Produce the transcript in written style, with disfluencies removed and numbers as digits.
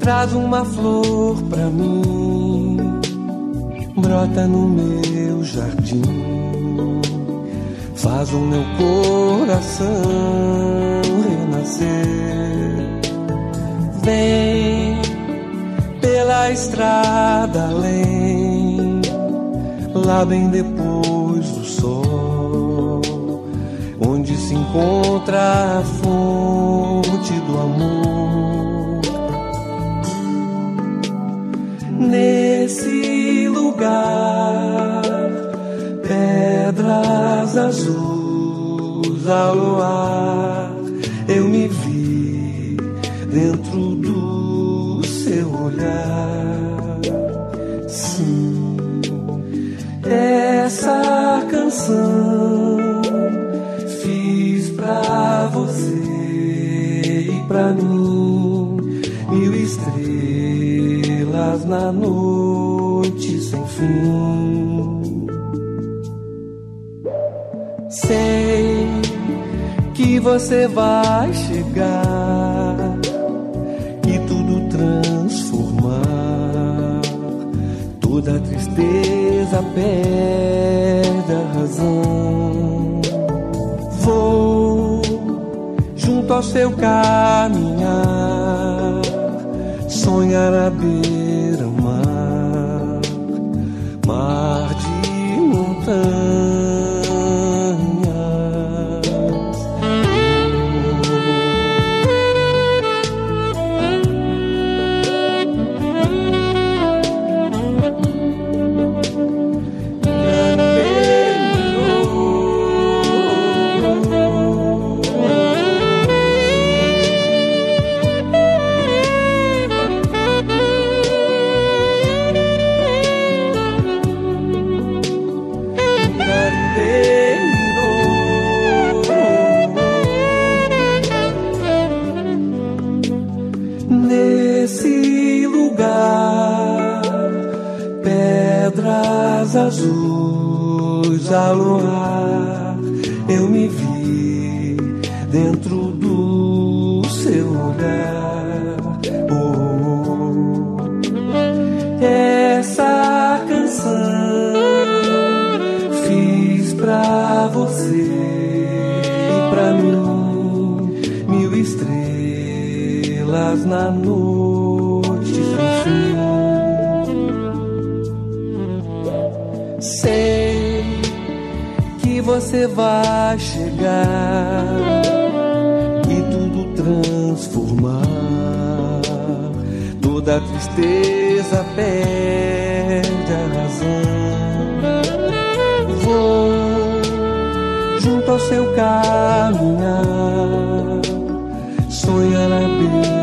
Traz uma flor pra mim, brota no meu jardim, faz o meu coração renascer. Vem pela estrada além, lá bem depois do sol, onde se encontra a fonte do amor. Nesse lugar, pedras azuis ao luar, eu me vi dentro do seu olhar. Sim, essa canção fiz pra você e pra mim, 1000 estrelas na noite sem fim. Sei que você vai chegar e tudo transformar, toda tristeza perde a razão. Vou junto ao seu caminhar, sonhar à beira-mar, mar de montanhas. Nesse lugar, pedras azuis ao luar, eu me vi dentro do seu olhar. Oh, essa canção fiz pra você e pra mim, 1000 estrelas na noite sem fim. Sei que você vai chegar e tudo transformar, toda tristeza perde a razão. Vou junto ao seu caminhar, sonhar a beira